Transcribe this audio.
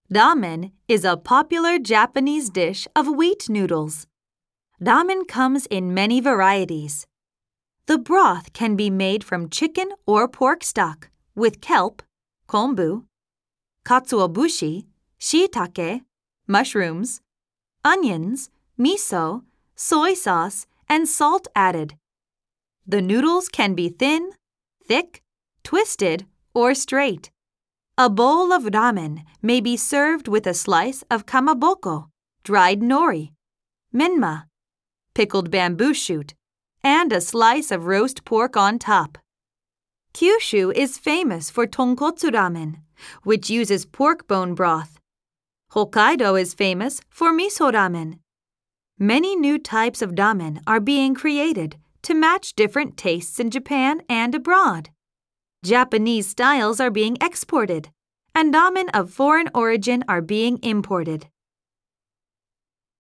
Ramen is a popular Japanese dish of wheat noodles. Ramen comes in many varieties. The broth can be made from chicken or pork stock with kelp, kombu, katsuobushi, shiitake, mushrooms, onions, miso, soy sauce, and salt added. The noodles can be thin, thick, twisted, or straight. A bowl of ramen may be served with a slice of kamaboko, dried nori, menma, pickled bamboo shoot, and a slice of roast pork on top. Kyushu is famous for tonkotsu ramen, which uses pork bone broth. Hokkaido is famous for miso ramen. Many new types of ramen are being created to match different tastes in Japan and abroad. Japanese styles are being exported, and ramen of foreign origin are being imported.